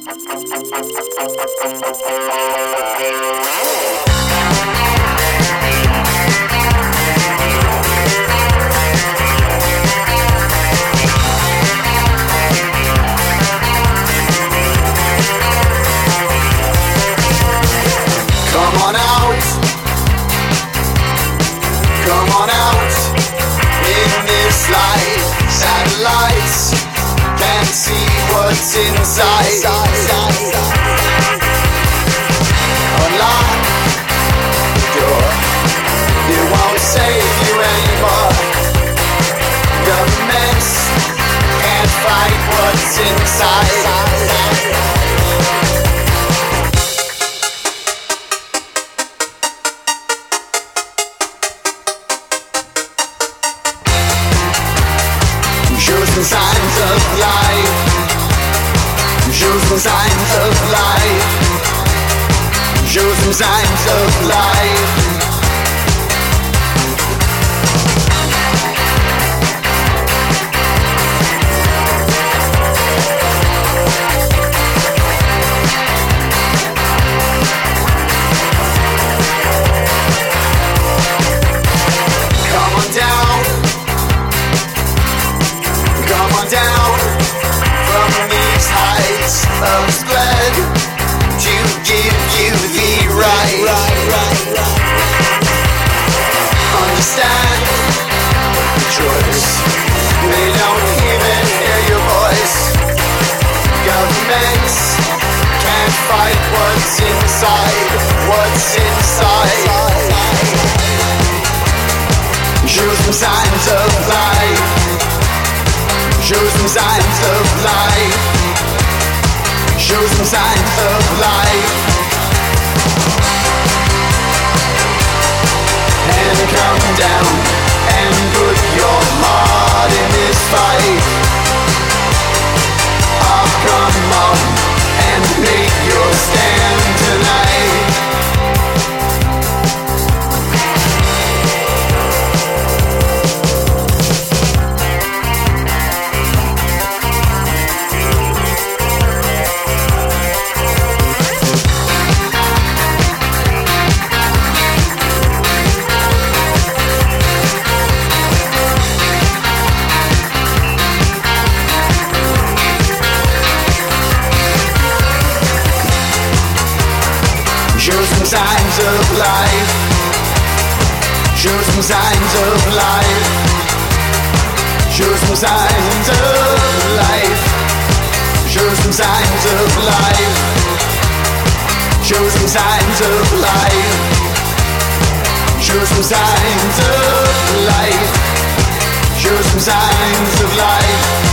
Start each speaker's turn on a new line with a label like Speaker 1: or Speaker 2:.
Speaker 1: Inside, unlock the door. It won't save you anymore. Governments can't fight what's inside. Show some signs of life. Show some signs of life. Show some signs of life. Come on down. Come on down from these heights of spread to give you the right. Understand the choice. They don't even hear your voice. Governments can't fight what's inside. What's inside. Show some signs of life. Show some signs of life. Show some signs of life. And come down and put your heart in this fight. Oh, come on and make your stand tonight. Show some signs of life. Show some signs of life. Show some signs of life. Show some signs of life. Show some signs of life. Show some signs of life. Show some signs of life.